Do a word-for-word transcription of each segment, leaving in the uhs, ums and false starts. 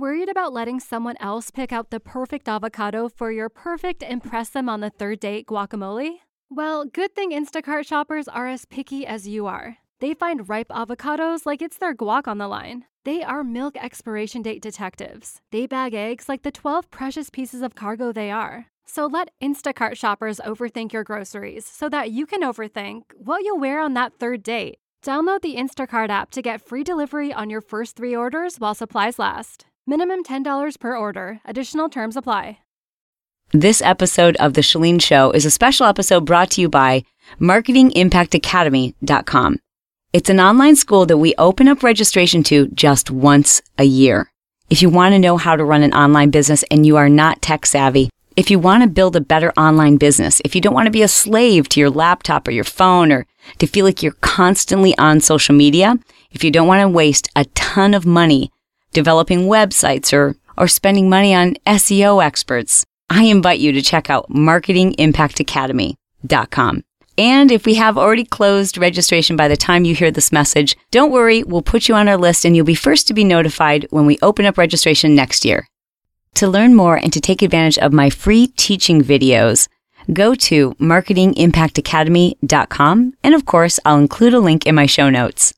Worried about letting someone else pick out the perfect avocado for your perfect impress them on the third date guacamole? Well, good thing Instacart shoppers are as picky as you are. They find ripe avocados like it's their guac on the line. They are milk expiration date detectives. They bag eggs like the twelve precious pieces of cargo they are. So let Instacart shoppers overthink your groceries so that you can overthink what you'll wear on that third date. Download the Instacart app to get free delivery on your first three orders while supplies last. Minimum ten dollars per order. Additional terms apply. This episode of The Chalene Show is a special episode brought to you by marketing impact academy dot com. It's an online school that we open up registration to just once a year. If you want to know how to run an online business and you are not tech savvy, if you want to build a better online business, if you don't want to be a slave to your laptop or your phone or to feel like you're constantly on social media, if you don't want to waste a ton of money developing websites or, or spending money on S E O experts, I invite you to check out marketing impact academy dot com. And if we have already closed registration by the time you hear this message, don't worry, we'll put you on our list and you'll be first to be notified when we open up registration next year. To learn more and to take advantage of my free teaching videos, go to marketing impact academy dot com. And of course, I'll include a link in my show notes.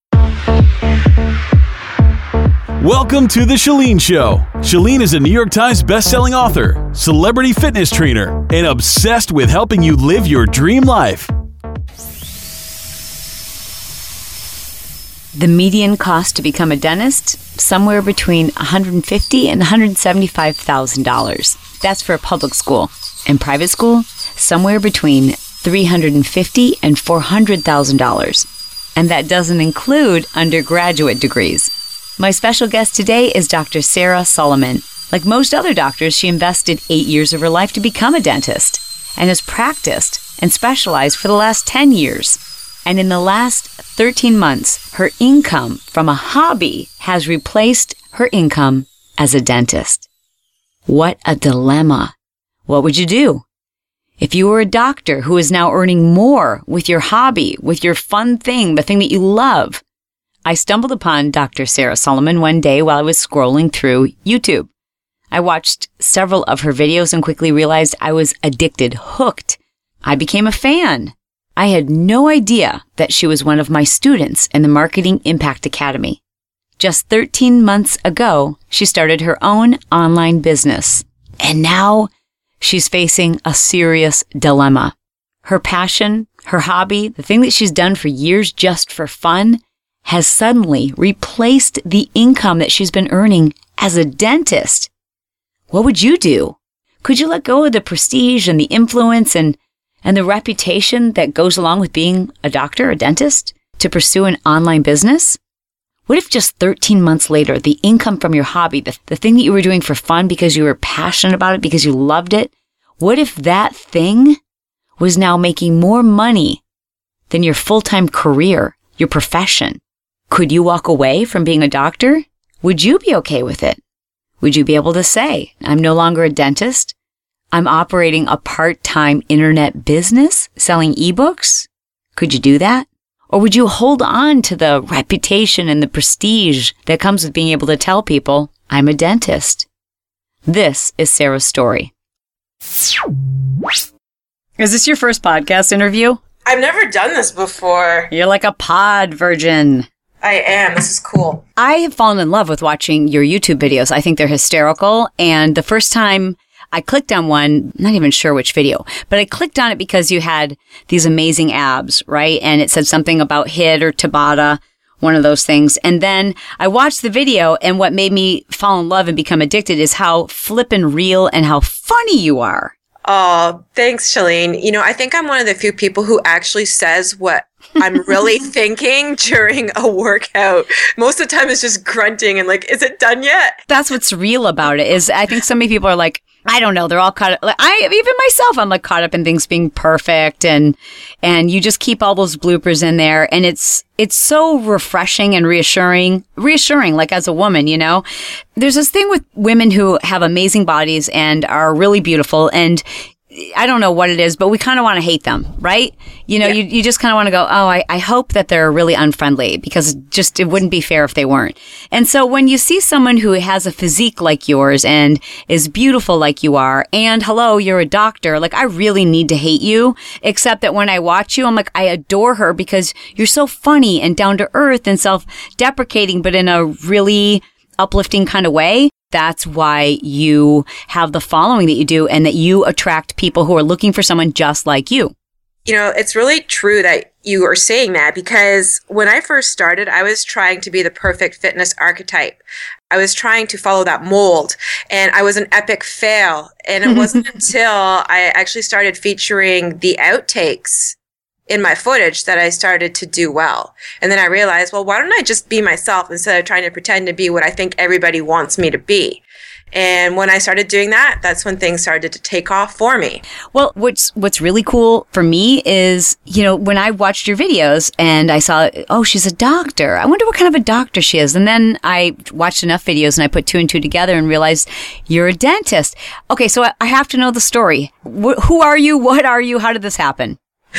Welcome to The Chalene Show. Chalene is a New York Times bestselling author, celebrity fitness trainer, and obsessed with helping you live your dream life. The median cost to become a dentist? Somewhere between one hundred fifty thousand dollars and one hundred seventy-five thousand dollars. That's for a public school. And private school? Somewhere between three hundred fifty thousand dollars and four hundred thousand dollars. And that doesn't include undergraduate degrees. My special guest today is Doctor Sarah Solomon. Like most other doctors, she invested eight years of her life to become a dentist and has practiced and specialized for the last ten years. And in the last thirteen months, her income from a hobby has replaced her income as a dentist. What a dilemma. What would you do? If you were a doctor who is now earning more with your hobby, with your fun thing, the thing that you love. I stumbled upon Doctor Sarah Solomon one day while I was scrolling through YouTube. I watched several of her videos and quickly realized I was addicted, hooked. I became a fan. I had no idea that she was one of my students in the Marketing Impact Academy. Just thirteen months ago, she started her own online business. And now she's facing a serious dilemma. Her passion, her hobby, the thing that she's done for years just for fun, has suddenly replaced the income that she's been earning as a dentist. What would you do? Could you let go of the prestige and the influence and, and the reputation that goes along with being a doctor, a dentist, to pursue an online business? What if just thirteen months later, the income from your hobby, the, the thing that you were doing for fun because you were passionate about it, because you loved it, what if that thing was now making more money than your full-time career, your profession? Could you walk away from being a doctor? Would you be okay with it? Would you be able to say, I'm no longer a dentist? I'm operating a part-time internet business selling ebooks? Could you do that? Or would you hold on to the reputation and the prestige that comes with being able to tell people, I'm a dentist? This is Sarah's story. Is this your first podcast interview? I've never done this before. You're like a pod virgin. I am. This is cool. I have fallen in love with watching your YouTube videos. I think they're hysterical. And the first time I clicked on one, not even sure which video, but I clicked on it because you had these amazing abs, right? And it said something about H I I T or Tabata, one of those things. And then I watched the video, and what made me fall in love and become addicted is how flippin' real and how funny you are. Oh, thanks, Chalene. You know, I think I'm one of the few people who actually says what I'm really thinking during a workout. Most of the time it's just grunting and like, is it done yet? That's what's real about it is I think so many people are like, I don't know, they're all caught up. Like, I, even myself, I'm like caught up in things being perfect and, and you just keep all those bloopers in there. And it's, it's so refreshing and reassuring, reassuring, like as a woman, you know, there's this thing with women who have amazing bodies and are really beautiful. And I don't know what it is, but we kind of want to hate them, right? You know, yeah. you, you just kind of want to go, oh, I, I hope that they're really unfriendly, because just it wouldn't be fair if they weren't. And so when you see someone who has a physique like yours and is beautiful like you are, and hello, you're a doctor, like I really need to hate you, except that when I watch you, I'm like, I adore her because you're so funny and down to earth and self-deprecating, but in a really uplifting kind of way. That's why you have the following that you do, and that you attract people who are looking for someone just like you. You know, it's really true that you are saying that, because when I first started, I was trying to be the perfect fitness archetype. I was trying to follow that mold, and I was an epic fail. And it wasn't until I actually started featuring the outtakes in my footage that I started to do well. And then I realized, well, why don't I just be myself instead of trying to pretend to be what I think everybody wants me to be? And when I started doing that, that's when things started to take off for me. Well, what's what's really cool for me is, you know, when I watched your videos and I saw, oh, she's a doctor. I wonder what kind of a doctor she is. And then I watched enough videos and I put two and two together and realized you're a dentist. Okay, so I have to know the story. Wh- who are you? What are you? How did this happen?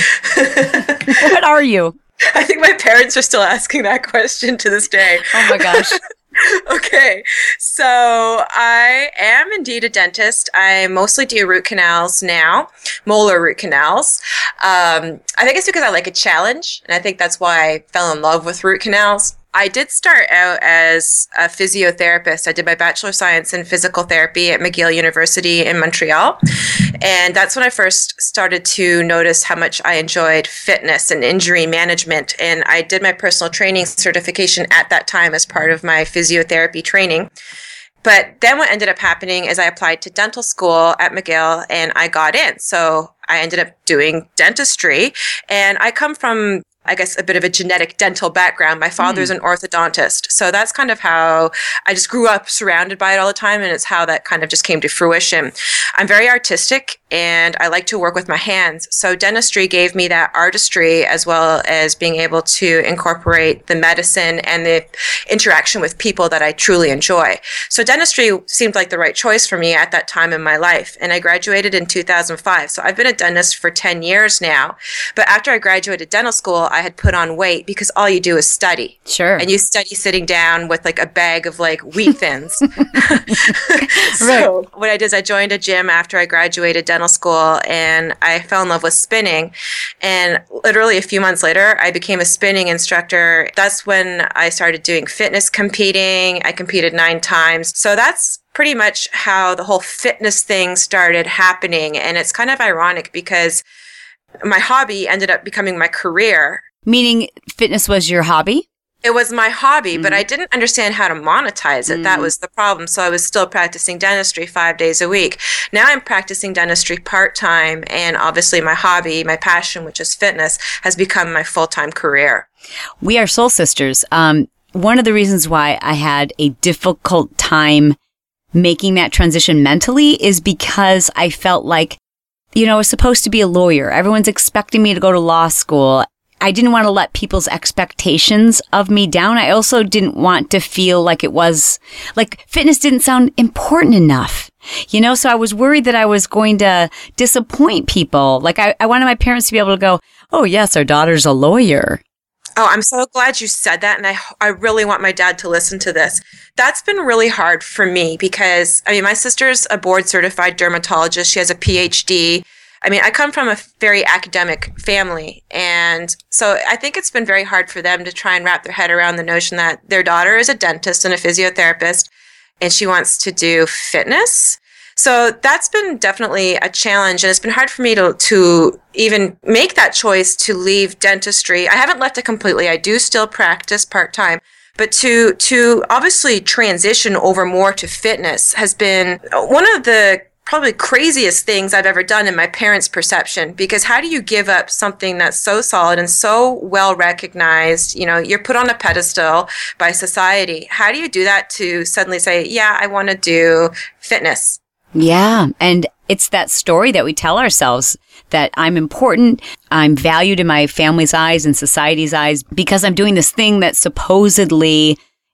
What are you? I think my parents are still asking that question to this day. Oh my gosh. Okay, so I am indeed a dentist. I mostly do root canals now, molar root canals. Um, I think it's because I like a challenge, and I think that's why I fell in love with root canals. I did start out as a physiotherapist. I did my Bachelor of Science in Physical Therapy at McGill University in Montreal. And that's when I first started to notice how much I enjoyed fitness and injury management. And I did my personal training certification at that time as part of my physiotherapy training. But then what ended up happening is I applied to dental school at McGill and I got in. So I ended up doing dentistry. And I come from, I guess, a bit of a genetic dental background. My father's mm. an orthodontist. So that's kind of how I just grew up surrounded by it all the time. And it's how that kind of just came to fruition. I'm very artistic and I like to work with my hands. So dentistry gave me that artistry as well as being able to incorporate the medicine and the interaction with people that I truly enjoy. So dentistry seemed like the right choice for me at that time in my life. And I graduated in two thousand five. So I've been a dentist for ten years now. But after I graduated dental school, I had put on weight because all you do is study. Sure. And you study sitting down with like a bag of like wheat thins. So right. What I did is I joined a gym after I graduated dental school and I fell in love with spinning. And literally a few months later, I became a spinning instructor. That's when I started doing fitness competing. I competed nine times. So that's pretty much how the whole fitness thing started happening. And it's kind of ironic because my hobby ended up becoming my career. Meaning fitness was your hobby? It was my hobby, Mm-hmm. but I didn't understand how to monetize it. Mm-hmm. That was the problem. So I was still practicing dentistry five days a week. Now I'm practicing dentistry part-time, and obviously my hobby, my passion, which is fitness, has become my full-time career. We are soul sisters. Um, one of the reasons why I had a difficult time making that transition mentally is because I felt like, you know, I was supposed to be a lawyer. Everyone's expecting me to go to law school. I didn't want to let people's expectations of me down. I also didn't want to feel like it was, like fitness didn't sound important enough, you know? So I was worried that I was going to disappoint people. Like I, I wanted my parents to be able to go, oh yes, our daughter's a lawyer. Oh, I'm so glad you said that. And I, I really want my dad to listen to this. That's been really hard for me because, I mean, my sister's a board certified dermatologist. She has a P H D. I mean, I come from a very academic family. And so I think it's been very hard for them to try and wrap their head around the notion that their daughter is a dentist and a physiotherapist, and she wants to do fitness. So that's been definitely a challenge. And it's been hard for me to, to even make that choice to leave dentistry. I haven't left it completely. I do still practice part-time. But to, to obviously transition over more to fitness has been one of the probably craziest things I've ever done in my parents' perception, because how do you give up something that's so solid and so well recognized? You know, you're put on a pedestal by society. How do you do that to suddenly say, yeah, I want to do fitness? Yeah. And it's that story that we tell ourselves that I'm important, I'm valued in my family's eyes and society's eyes because I'm doing this thing that supposedly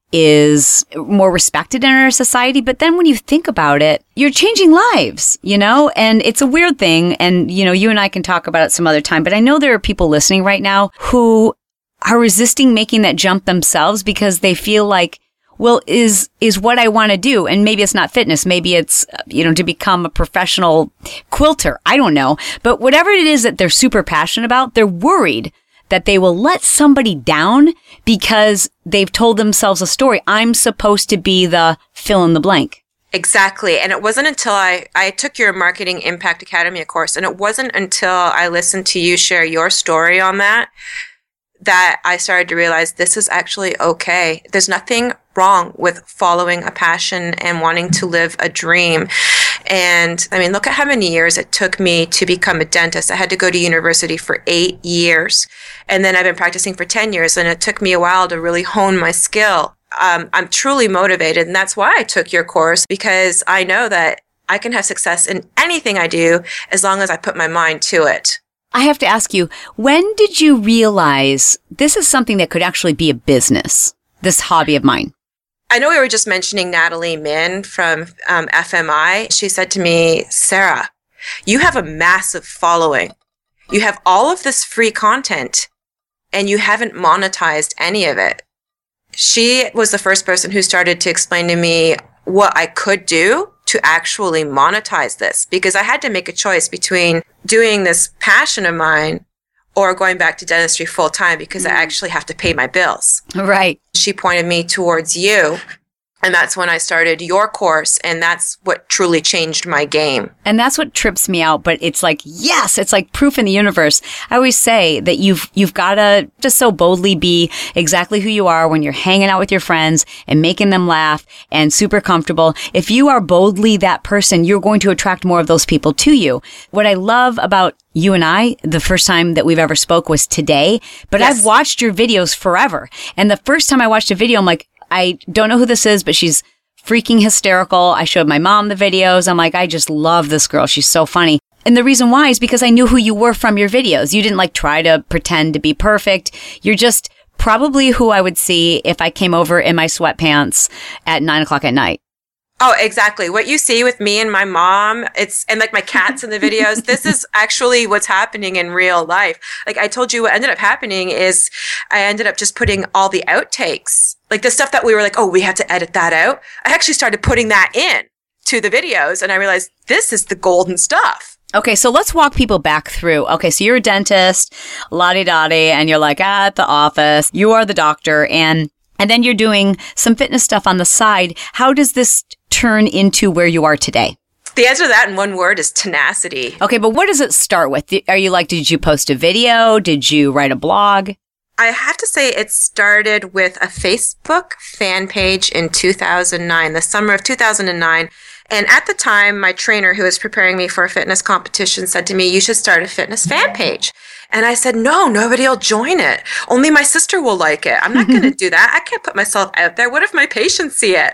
is more respected in our society. But then when you think about it, you're changing lives, you know, and it's a weird thing. And, you know, you and I can talk about it some other time. But I know there are people listening right now who are resisting making that jump themselves because they feel like, well, is, is what I want to do. And maybe it's not fitness. Maybe it's, you know, to become a professional quilter. I don't know. But whatever it is that they're super passionate about, they're worried that they will let somebody down because they've told themselves a story. I'm supposed to be the fill in the blank. Exactly. And it wasn't until I, I took your Marketing Impact Academy course, and it wasn't until I listened to you share your story on that, that I started to realize this is actually okay. There's nothing wrong with following a passion and wanting to live a dream. And I mean, look at how many years it took me to become a dentist. I had to go to university for eight years. And then I've been practicing for ten years, and it took me a while to really hone my skill. Um, I'm truly motivated, and that's why I took your course, because I know that I can have success in anything I do as long as I put my mind to it. I have to ask you, when did you realize this is something that could actually be a business, this hobby of mine? I know we were just mentioning Natalie Min from um, F M I. She said to me, Sarah, you have a massive following. You have all of this free content, and you haven't monetized any of it. She was the first person who started to explain to me what I could do to actually monetize this, because I had to make a choice between doing this passion of mine or going back to dentistry full time, because mm. I actually have to pay my bills. Right. She pointed me towards you. And that's when I started your course, and that's what truly changed my game. And that's what trips me out, but it's like, yes, it's like proof in the universe. I always say that you've, you've got to just so boldly be exactly who you are when you're hanging out with your friends and making them laugh and super comfortable. If you are boldly that person, you're going to attract more of those people to you. What I love about you and I, the first time that we've ever spoke was today, but yes. I've watched your videos forever. And the first time I watched a video, I'm like, I don't know who this is, but she's freaking hysterical. I showed my mom the videos. I'm like, I just love this girl. She's so funny. And the reason why is because I knew who you were from your videos. You didn't like try to pretend to be perfect. You're just probably who I would see if I came over in my sweatpants at nine o'clock at night. Oh, exactly. What you see with me and my mom, it's, and like my cats in the videos, this is actually what's happening in real life. Like I told you, what ended up happening is I ended up just putting all the outtakes, like the stuff that we were like, oh, we have to edit that out. I actually started putting that in to the videos, and I realized this is the golden stuff. Okay, so let's walk people back through. Okay, so you're a dentist, la-di-da-di, and you're like at the office. You are the doctor, and and then you're doing some fitness stuff on the side. How does this turn into where you are today? The answer to that in one word is tenacity. Okay, but what does it start with? Are you like, did you post a video? Did you write a blog? I have to say it started with a Facebook fan page in two thousand nine, the summer of two thousand nine. And at the time, my trainer who was preparing me for a fitness competition said to me, you should start a fitness fan page. And I said, no, nobody will join it. Only my sister will like it. I'm not going to do that. I can't put myself out there. What if my patients see it?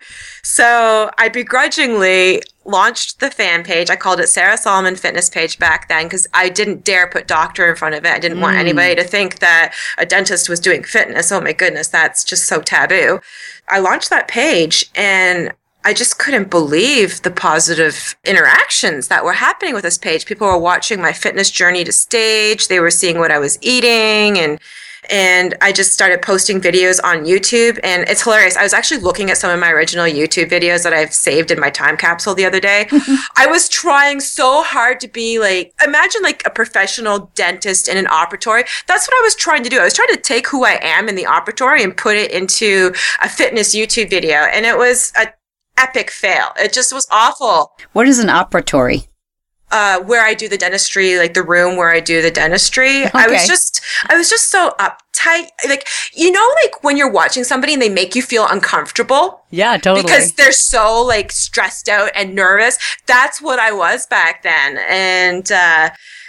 So I begrudgingly launched the fan page. I called it Sarah Solomon Fitness Page back then because I didn't dare put doctor in front of it. I didn't mm. want anybody to think that a dentist was doing fitness. Oh my goodness, that's just so taboo. I launched that page, and I just couldn't believe the positive interactions that were happening with this page. People were watching my fitness journey to stage. They were seeing what I was eating, and and I just started posting videos on YouTube, and it's hilarious. I was actually looking at some of my original YouTube videos that I've saved in my time capsule the other day. I was trying so hard to be like, imagine like a professional dentist in an operatory. That's what I was trying to do. I was trying to take who I am in the operatory and put it into a fitness YouTube video, and it was a epic fail. It just was awful. What is an operatory? Uh, where I do the dentistry, like the room where I do the dentistry. Okay. I was just, I was just so uptight. Like, you know, like when you're watching somebody and they make you feel uncomfortable. Yeah, totally. Because they're so like stressed out and nervous. That's what I was back then. And, uh,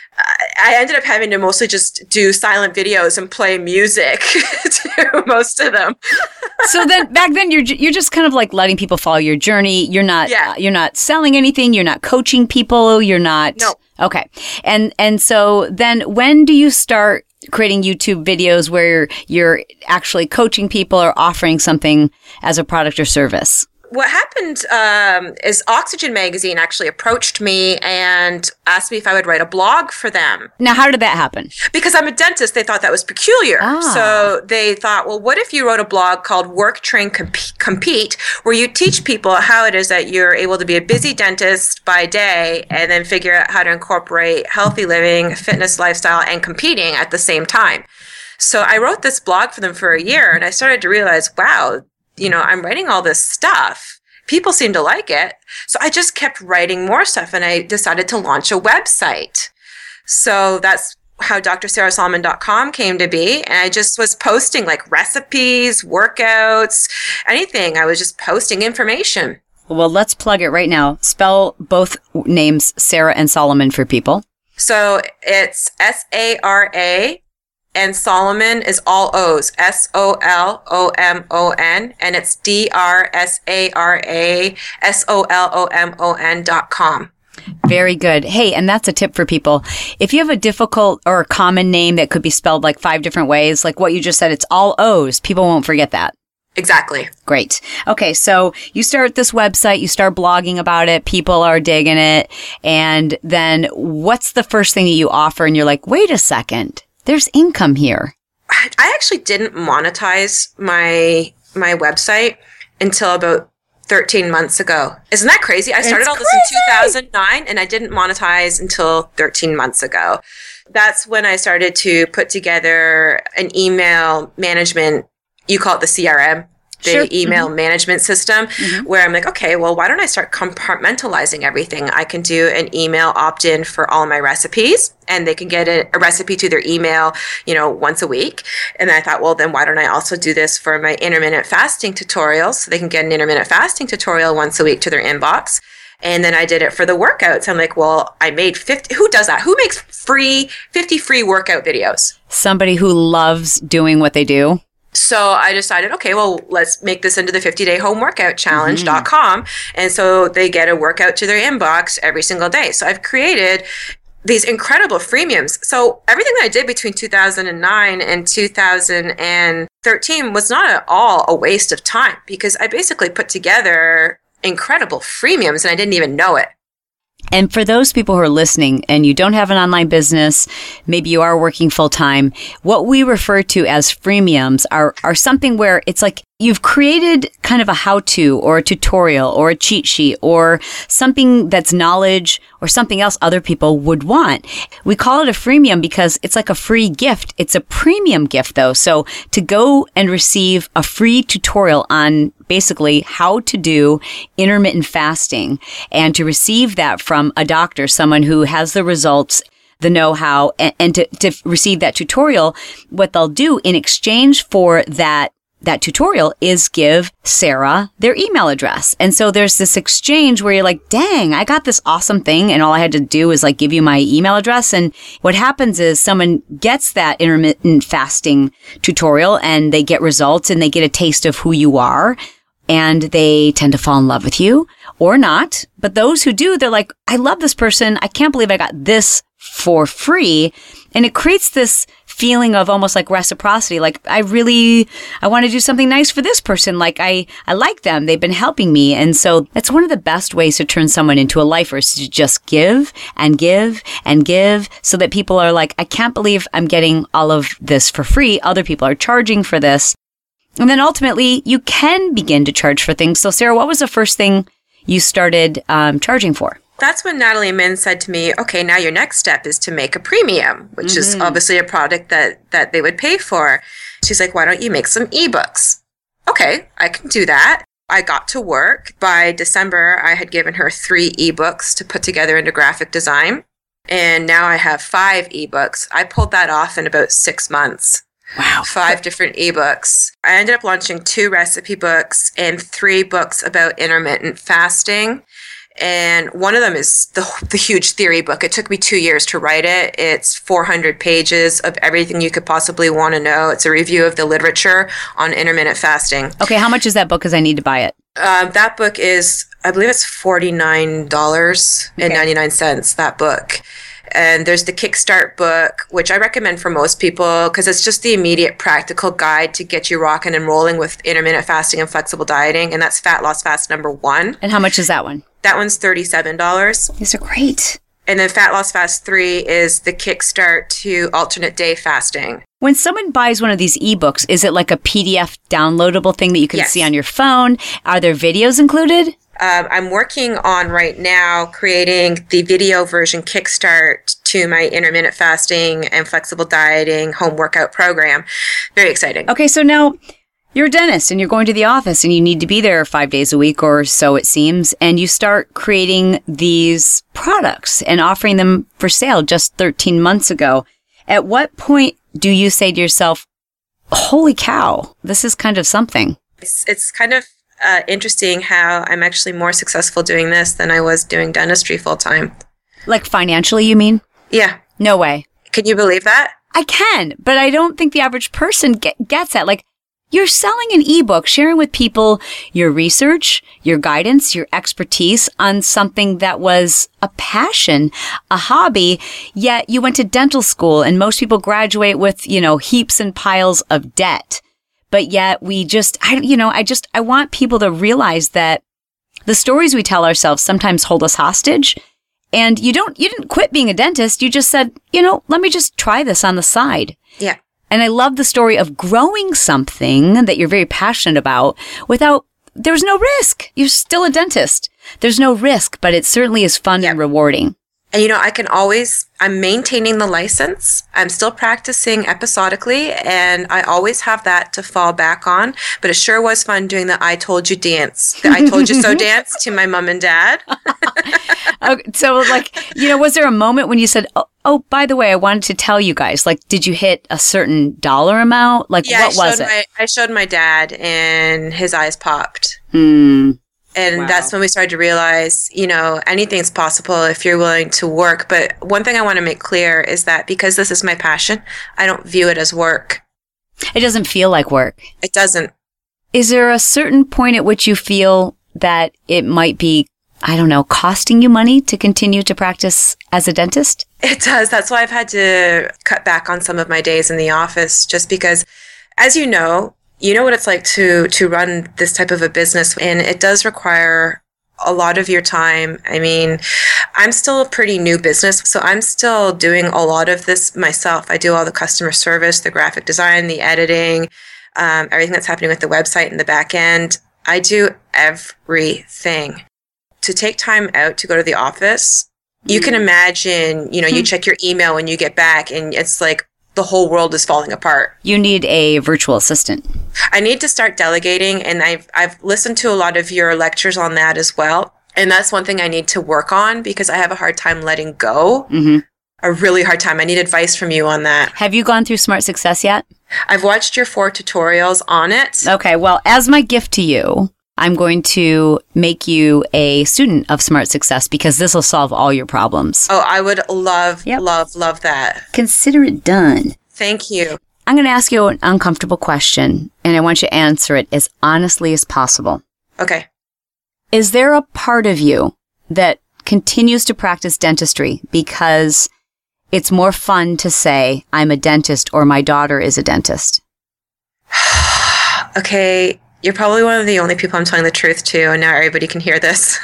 I ended up having to mostly just do silent videos and play music to most of them. So then back then you're you're just kind of like letting people follow your journey. You're not yeah. uh, you're not selling anything, you're not coaching people, you're not No. Okay. And and so then when do you start creating YouTube videos where you're actually coaching people or offering something as a product or service? What happened um, is Oxygen Magazine actually approached me and asked me if I would write a blog for them. Now, how did that happen? Because I'm a dentist, they thought that was peculiar. Ah. So they thought, well, what if you wrote a blog called Work, Train, Comp- Compete, where you teach people how it is that you're able to be a busy dentist by day and then figure out how to incorporate healthy living, fitness, lifestyle, and competing at the same time. So I wrote this blog for them for a year, and I started to realize, wow, you know, I'm writing all this stuff. People seem to like it. So I just kept writing more stuff, and I decided to launch a website. So that's how D R sarah solomon dot com came to be. And I just was posting like recipes, workouts, anything. I was just posting information. Well, let's plug it right now. Spell both names, Sarah and Solomon, for people. So it's S A R A. And Solomon is all O's, S O L O M O N, and it's D R S A R A S O L O M O N dot com. Very good. Hey, and that's a tip for people. If you have a difficult or a common name that could be spelled like five different ways, like what you just said, it's all O's, people won't forget that. Exactly. Great. Okay, so you start this website, you start blogging about it, people are digging it, and then what's the first thing that you offer? And you're like, wait a second. There's income here. I actually didn't monetize my my website until about thirteen months ago. Isn't that crazy? I started It's all this crazy. in two thousand nine, and I didn't monetize until thirteen months ago. That's when I started to put together an email management, you call it the C R M, the Sure. email Mm-hmm. management system, mm-hmm. where I'm like, okay, well, why don't I start compartmentalizing everything? I can do an email opt-in for all my recipes, and they can get a, a recipe to their email, you know, once a week. And then I thought, well, then why don't I also do this for my intermittent fasting tutorials, so they can get an intermittent fasting tutorial once a week to their inbox. And then I did it for the workouts. I'm like, well, I made fifty. Who does that? Who makes free, fifty free workout videos? Somebody who loves doing what they do. So I decided, okay, well, let's make this into the fifty-day home workout challenge dot com. Mm-hmm. And so they get a workout to their inbox every single day. So I've created these incredible freemiums. So everything that I did between two thousand nine and two thousand thirteen was not at all a waste of time, because I basically put together incredible freemiums and I didn't even know it. And for those people who are listening and you don't have an online business, maybe you are working full time, what we refer to as freemiums are, are something where it's like you've created kind of a how-to or a tutorial or a cheat sheet or something that's knowledge or something else other people would want. We call it a freemium because it's like a free gift. It's a premium gift though. So to go and receive a free tutorial on basically how to do intermittent fasting and to receive that from a doctor, someone who has the results, the know-how, and, and to, to receive that tutorial, what they'll do in exchange for that that tutorial is give Sarah their email address. And so there's this exchange where you're like, dang, I got this awesome thing. And all I had to do is like give you my email address. And what happens is someone gets that intermittent fasting tutorial and they get results and they get a taste of who you are. And they tend to fall in love with you or not. But those who do, they're like, I love this person. I can't believe I got this for free. And it creates this feeling of almost like reciprocity. Like, I really, I want to do something nice for this person. Like, I, I like them. They've been helping me. And so that's one of the best ways to turn someone into a lifer is to just give and give and give so that people are like, I can't believe I'm getting all of this for free. Other people are charging for this. And then ultimately, you can begin to charge for things. So, Sarah, what was the first thing you started um, charging for? That's when Natalie Min said to me, okay, now your next step is to make a premium, which mm-hmm. is obviously a product that, that they would pay for. She's like, why don't you make some ebooks? Okay, I can do that. I got to work. By December, I had given her three ebooks to put together into graphic design. And now I have five ebooks. I pulled that off in about six months. Wow. Five different ebooks. I ended up launching two recipe books and three books about intermittent fasting. And one of them is the the huge theory book. It took me two years to write it. It's four hundred pages of everything you could possibly want to know. It's a review of the literature on intermittent fasting. Okay, how much is that book? Because I need to buy it. Um, that book is, I believe it's forty-nine dollars and ninety-nine cents, that book. And there's the Kickstart book, which I recommend for most people because it's just the immediate practical guide to get you rocking and rolling with intermittent fasting and flexible dieting. And that's Fat Loss Fast number one. And how much is that one? That one's thirty-seven dollars. These are great. And then Fat Loss Fast three is the Kickstart to alternate day fasting. When someone buys one of these ebooks, is it like a P D F downloadable thing that you can Yes. see on your phone? Are there videos included? Um, I'm working on right now creating the video version Kickstart to my intermittent fasting and flexible dieting home workout program. Very exciting. Okay, so now you're a dentist and you're going to the office and you need to be there five days a week or so it seems, and you start creating these products and offering them for sale just thirteen months ago. At what point do you say to yourself, holy cow, this is kind of something? It's, it's kind of uh, interesting how I'm actually more successful doing this than I was doing dentistry full time. Like financially, you mean? Yeah. No way. Can you believe that? I can, but I don't think the average person get, gets that. Like, you're selling an ebook, sharing with people your research, your guidance, your expertise on something that was a passion, a hobby, yet you went to dental school and most people graduate with, you know, heaps and piles of debt. But yet we just, I, you know, I just, I want people to realize that the stories we tell ourselves sometimes hold us hostage. And you don't, you didn't quit being a dentist. You just said, you know, let me just try this on the side. Yeah. And I love the story of growing something that you're very passionate about without, there's no risk. You're still a dentist. There's no risk, but it certainly is fun Yep. and rewarding. And, you know, I can always, I'm maintaining the license. I'm still practicing episodically, and I always have that to fall back on. But it sure was fun doing the I told you dance, the I told you so dance to my mom and dad. Okay, so, like, you know, was there a moment when you said, oh, oh, by the way, I wanted to tell you guys, like, did you hit a certain dollar amount? Like, Yeah, what I was showed it? my, I showed my dad, and his eyes popped. Hmm. And Wow. that's when we started to realize, you know, anything's possible if you're willing to work. But one thing I want to make clear is that because this is my passion, I don't view it as work. It doesn't feel like work. It doesn't. Is there a certain point at which you feel that it might be, I don't know, costing you money to continue to practice as a dentist? It does. That's why I've had to cut back on some of my days in the office, just because, as you know, you know what it's like to to run this type of a business, and it does require a lot of your time. I mean, I'm still a pretty new business, so I'm still doing a lot of this myself. I do all the customer service, the graphic design, the editing, um, everything that's happening with the website and the back end. I do everything. To take time out to go to the office, you can imagine, you know, you check your email when you get back and it's like the whole world is falling apart. You need a virtual assistant. I need to start delegating, and I've I've listened to a lot of your lectures on that as well. And that's one thing I need to work on because I have a hard time letting go. Mm-hmm. A really hard time. I need advice from you on that. Have you gone through Smart Success yet? I've watched your four tutorials on it. Okay, well, as my gift to you, I'm going to make you a student of Smart Success because this will solve all your problems. Oh, I would love, Yep. love, love that. Consider it done. Thank you. I'm going to ask you an uncomfortable question, and I want you to answer it as honestly as possible. Okay. Is there a part of you that continues to practice dentistry because it's more fun to say, I'm a dentist or my daughter is a dentist? Okay. You're probably one of the only people I'm telling the truth to, and now everybody can hear this.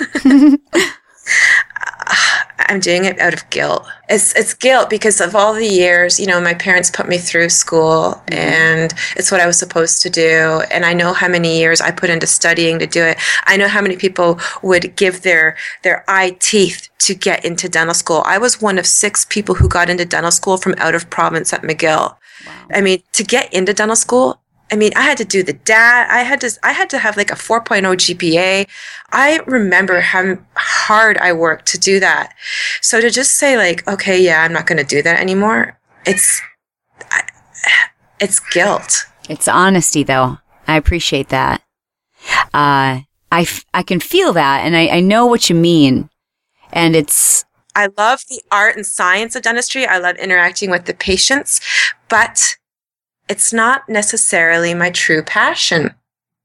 I'm doing it out of guilt. It's it's guilt because of all the years, you know, my parents put me through school, mm-hmm. and it's what I was supposed to do. And I know how many years I put into studying to do it. I know how many people would give their their eye teeth to get into dental school. I was one of six people who got into dental school from out of province at McGill. Wow. I mean, to get into dental school, I mean, I had to do the D A T. I had to, I had to have like a four point oh G P A. I remember how hard I worked to do that. So to just say like, okay, yeah, I'm not going to do that anymore. It's, it's guilt. It's honesty though. I appreciate that. Uh, I, f- I can feel that and I, I know what you mean. And it's, I love the art and science of dentistry. I love interacting with the patients, but it's not necessarily my true passion.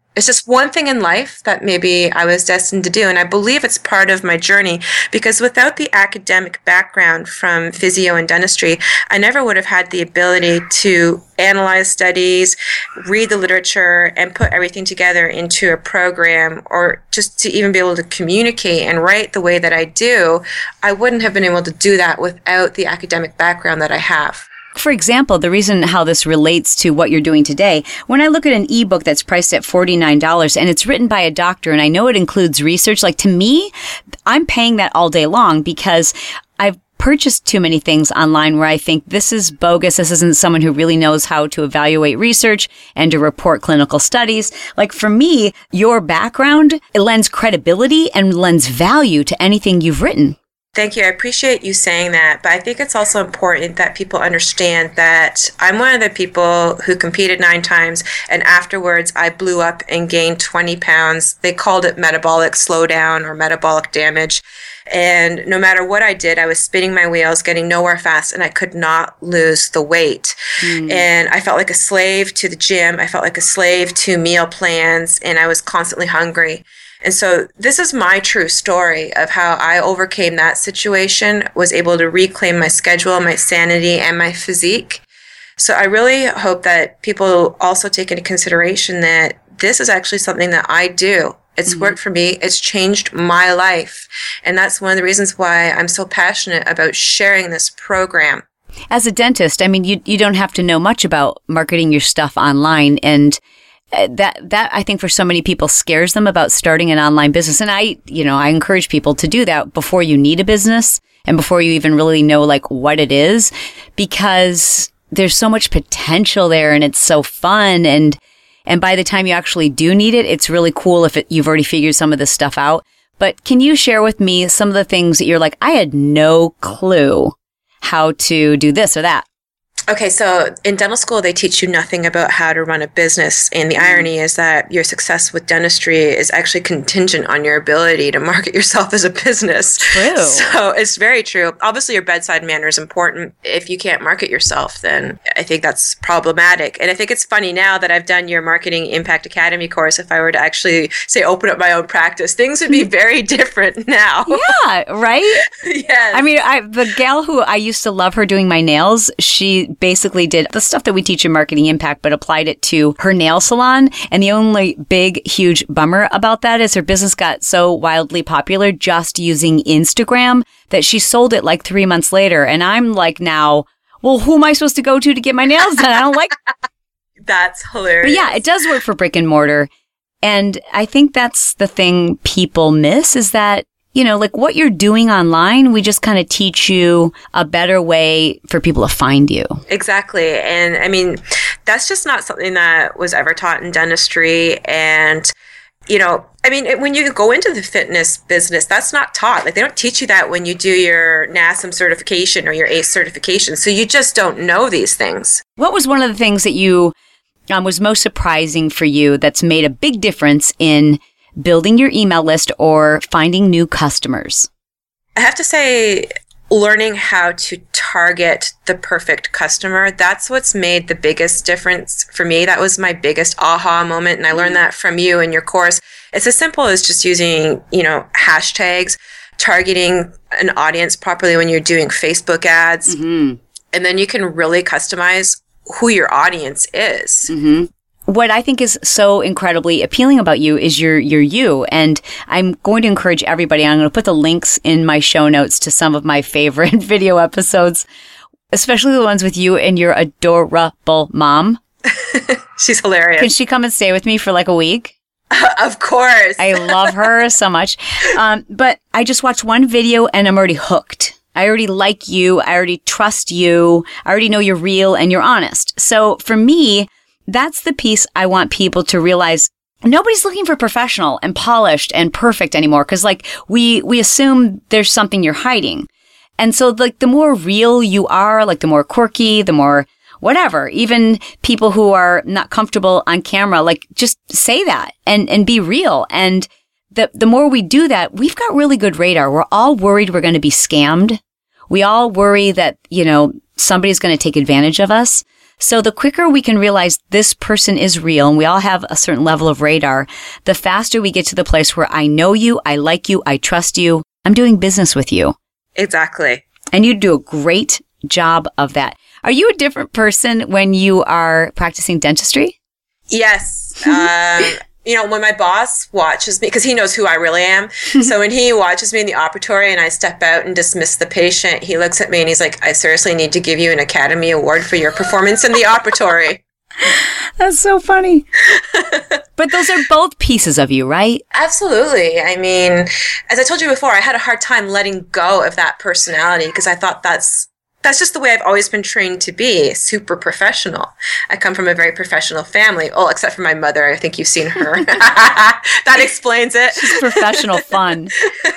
It's just one thing in life that maybe I was destined to do. And I believe it's part of my journey, because without the academic background from physio and dentistry, I never would have had the ability to analyze studies, read the literature, and put everything together into a program, or just to even be able to communicate and write the way that I do. I wouldn't have been able to do that without the academic background that I have. For example, the reason how this relates to what you're doing today, when I look at an ebook that's priced at forty-nine dollars and it's written by a doctor and I know it includes research, like to me, I'm paying that all day long because I've purchased too many things online where I think this is bogus. This isn't someone who really knows how to evaluate research and to report clinical studies. Like for me, your background, it lends credibility and lends value to anything you've written. Thank you. I appreciate you saying that, but I think it's also important that people understand that I'm one of the people who competed nine times, and afterwards I blew up and gained twenty pounds. They called it metabolic slowdown or metabolic damage. And no matter what I did, I was spinning my wheels, getting nowhere fast, and I could not lose the weight. Mm. And I felt like a slave to the gym. I felt like a slave to meal plans, and I was constantly hungry. And so this is my true story of how I overcame that situation, was able to reclaim my schedule, my sanity, and my physique. So I really hope that people also take into consideration that this is actually something that I do. It's mm-hmm. worked for me. It's changed my life. And that's one of the reasons why I'm so passionate about sharing this program. As a dentist, I mean, you you don't have to know much about marketing your stuff online, and That, that I think for so many people scares them about starting an online business. And I, you know, I encourage people to do that before you need a business and before you even really know like what it is, because there's so much potential there and it's so fun. And, and by the time you actually do need it, it's really cool if it, you've already figured some of this stuff out. But can you share with me some of the things that you're like, I had no clue how to do this or that? Okay, so in dental school, they teach you nothing about how to run a business. And the irony is that your success with dentistry is actually contingent on your ability to market yourself as a business. True. So it's very true. Obviously, your bedside manner is important. If you can't market yourself, then I think that's problematic. And I think it's funny now that I've done your Marketing Impact Academy course, if I were to actually, say, open up my own practice, things would be very different now. Yeah, right? Yes. I mean, I, the gal who I used to love her doing my nails, she basically did the stuff that we teach in Marketing Impact, but applied it to her nail salon. And the only big, huge bummer about that is her business got so wildly popular just using Instagram that she sold it like three months later. And I'm like now, well, who am I supposed to go to to get my nails done? I don't like. That's hilarious. But yeah, it does work for brick and mortar. And I think that's the thing people miss is that, you know, like what you're doing online, we just kind of teach you a better way for people to find you. Exactly. And I mean, that's just not something that was ever taught in dentistry. And, you know, I mean, when you go into the fitness business, that's not taught. Like they don't teach you that when you do your N A S M certification or your A C E certification. So you just don't know these things. What was one of the things that you um, was most surprising for you that's made a big difference in building your email list or finding new customers? I have to say, learning how to target the perfect customer, that's what's made the biggest difference for me. That was my biggest aha moment. And I learned that from you in your course. It's as simple as just using, you know, hashtags, targeting an audience properly when you're doing Facebook ads. Mm-hmm. And then you can really customize who your audience is. Mm-hmm. What I think is so incredibly appealing about you is your your you. And I'm going to encourage everybody, I'm going to put the links in my show notes to some of my favorite video episodes, especially the ones with you and your adorable mom. She's hilarious. Can she come and stay with me for like a week? Of course. I love her so much. Um, but I just watched one video and I'm already hooked. I already like you. I already trust you. I already know you're real and you're honest. So for me, that's the piece I want people to realize. Nobody's looking for professional and polished and perfect anymore. Cause like we, we assume there's something you're hiding. And so like the more real you are, like the more quirky, the more whatever, even people who are not comfortable on camera, like just say that and, and be real. And the, the more we do that, we've got really good radar. We're all worried we're going to be scammed. We all worry that, you know, somebody's going to take advantage of us. So the quicker we can realize this person is real, and we all have a certain level of radar, the faster we get to the place where I know you, I like you, I trust you, I'm doing business with you. Exactly. And you do a great job of that. Are you a different person when you are practicing dentistry? Yes. um, you know, when my boss watches me, because he knows who I really am. So when he watches me in the operatory and I step out and dismiss the patient, he looks at me and he's like, I seriously need to give you an Academy Award for your performance in the operatory. That's so funny. But those are both pieces of you, right? Absolutely. I mean, as I told you before, I had a hard time letting go of that personality because I thought that's That's just the way I've always been trained to be, super professional. I come from a very professional family. Oh, except for my mother. I think you've seen her. That explains it. She's professional fun.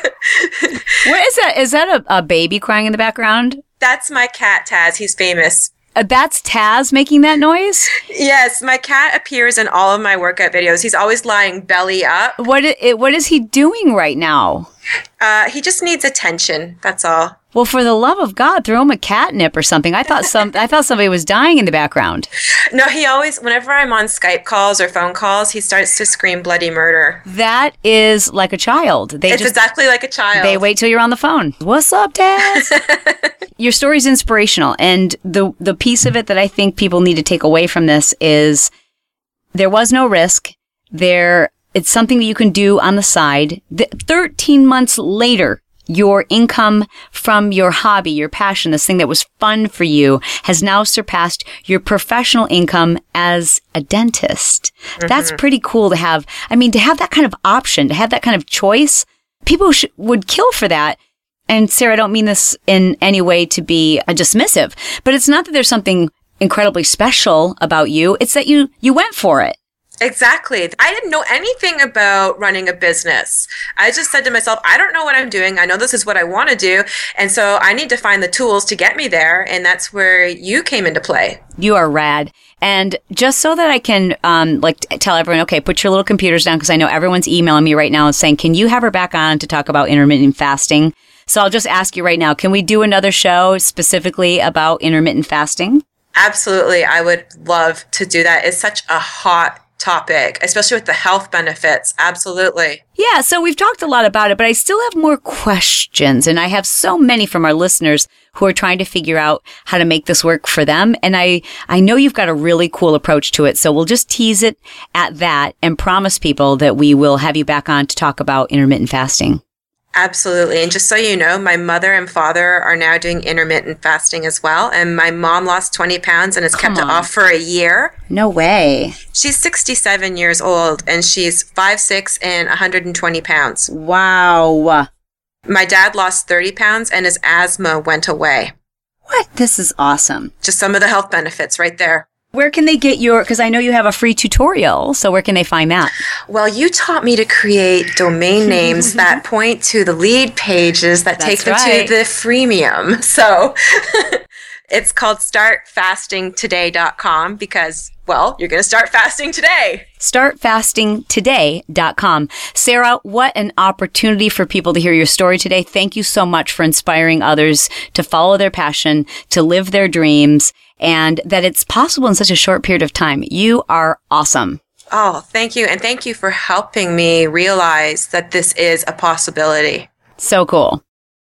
What is that? Is that a, a baby crying in the background? That's my cat, Taz. He's famous. Uh, that's Taz making that noise? Yes, my cat appears in all of my workout videos. He's always lying belly up. What is, what is he doing right now? Uh, he just needs attention. That's all. Well, for the love of God, throw him a catnip or something. I thought some. I thought somebody was dying in the background. No, he always, whenever I'm on Skype calls or phone calls, he starts to scream bloody murder. That is like a child. They it's just, exactly like a child. They wait till you're on the phone. What's up, Taz? Your story's inspirational. And the the piece of it that I think people need to take away from this is there was no risk. There, it's something that you can do on the side. The, thirteen months later, your income from your hobby, your passion, this thing that was fun for you, has now surpassed your professional income as a dentist. Mm-hmm. That's pretty cool to have. I mean, to have that kind of option, to have that kind of choice, people sh- would kill for that. And Sarah, I don't mean this in any way to be a dismissive, but it's not that there's something incredibly special about you. It's that you, you went for it. Exactly. I didn't know anything about running a business. I just said to myself, I don't know what I'm doing. I know this is what I want to do. And so I need to find the tools to get me there. And that's where you came into play. You are rad. And just so that I can um, like t- tell everyone, okay, put your little computers down, because I know everyone's emailing me right now and saying, can you have her back on to talk about intermittent fasting? So I'll just ask you right now, can we do another show specifically about intermittent fasting? Absolutely. I would love to do that. It's such a hot topic, especially with the health benefits. Absolutely. Yeah, so we've talked a lot about it, but I still have more questions, and I have so many from our listeners who are trying to figure out how to make this work for them. And I, I know you've got a really cool approach to it, so we'll just tease it at that and promise people that we will have you back on to talk about intermittent fasting. Absolutely. And just so you know, my mother and father are now doing intermittent fasting as well. And my mom lost twenty pounds and has Come kept on. it off for a year. No way. She's sixty-seven years old and she's five six and one hundred twenty pounds. Wow. My dad lost thirty pounds and his asthma went away. What? This is awesome. Just some of the health benefits right there. Where can they get your, because I know you have a free tutorial, so where can they find that? Well, you taught me to create domain names that point to the lead pages that That's take them right. to the freemium. So it's called start fasting today dot com because, well, you're going to start fasting today. start fasting today dot com. Sarah, what an opportunity for people to hear your story today. Thank you so much for inspiring others to follow their passion, to live their dreams, and that it's possible in such a short period of time. You are awesome. Oh, thank you. And thank you for helping me realize that this is a possibility. So cool.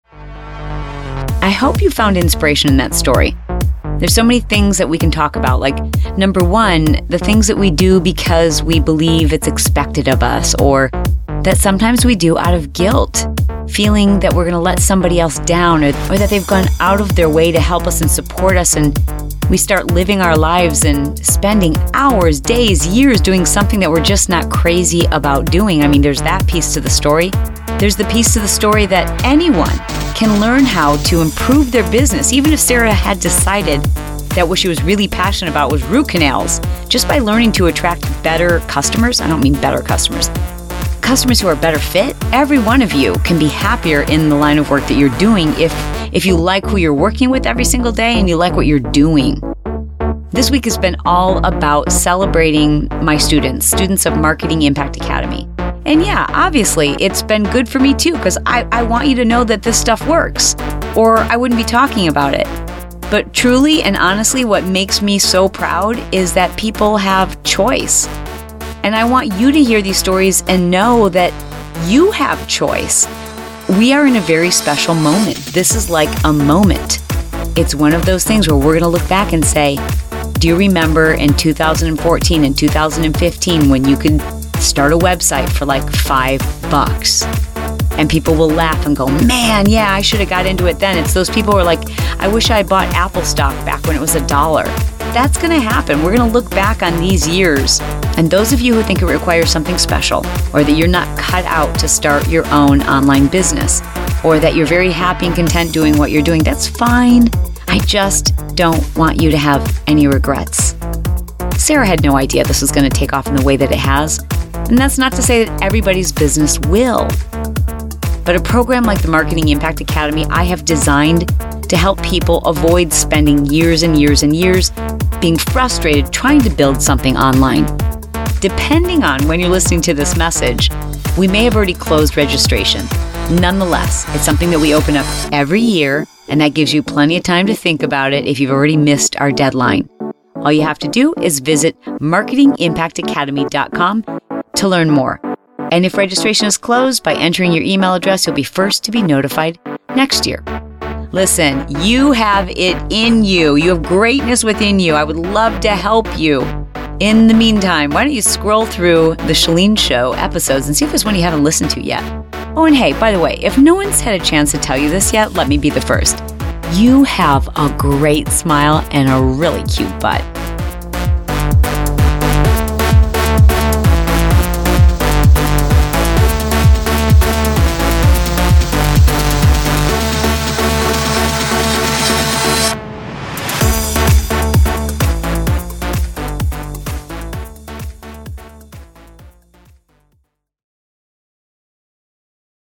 I hope you found inspiration in that story. There's so many things that we can talk about. Like, number one, the things that we do because we believe it's expected of us, or that sometimes we do out of guilt, feeling that we're going to let somebody else down, or, or that they've gone out of their way to help us and support us, and we start living our lives and spending hours, days, years doing something that we're just not crazy about doing. I mean, there's that piece to the story. There's the piece to the story that anyone can learn how to improve their business, even if Sarah had decided that what she was really passionate about was root canals, just by learning to attract better customers. I don't mean better customers. Customers who are better fit. Every one of you can be happier in the line of work that you're doing if if you like who you're working with every single day and you like what you're doing. This week has been all about celebrating my students, students of Marketing Impact Academy. And yeah, obviously, it's been good for me too, because I, I want you to know that this stuff works, or I wouldn't be talking about it. But truly and honestly, what makes me so proud is that people have choice. And I want you to hear these stories and know that you have choice. We are in a very special moment. This is like a moment. It's one of those things where we're going to look back and say, do you remember in two thousand fourteen and two thousand fifteen when you could start a website for like five bucks? And people will laugh and go, man, yeah, I should have got into it then. It's those people who are like, I wish I bought Apple stock back when it was a dollar. That's going to happen. We're going to look back on these years. And those of you who think it requires something special, or that you're not cut out to start your own online business, or that you're very happy and content doing what you're doing, that's fine. I just don't want you to have any regrets. Sarah had no idea this was going to take off in the way that it has. And that's not to say that everybody's business will. But a program like the Marketing Impact Academy, I have designed to help people avoid spending years and years and years being frustrated trying to build something online. Depending on when you're listening to this message, we may have already closed registration. Nonetheless, it's something that we open up every year, and that gives you plenty of time to think about it if you've already missed our deadline. All you have to do is visit marketing impact academy dot com to learn more. And if registration is closed, by entering your email address, you'll be first to be notified next year. Listen, you have it in you. You have greatness within you. I would love to help you. In the meantime, why don't you scroll through the Chalene Show episodes and see if there's one you haven't listened to yet. Oh, and hey, by the way, if no one's had a chance to tell you this yet, let me be the first. You have a great smile and a really cute butt.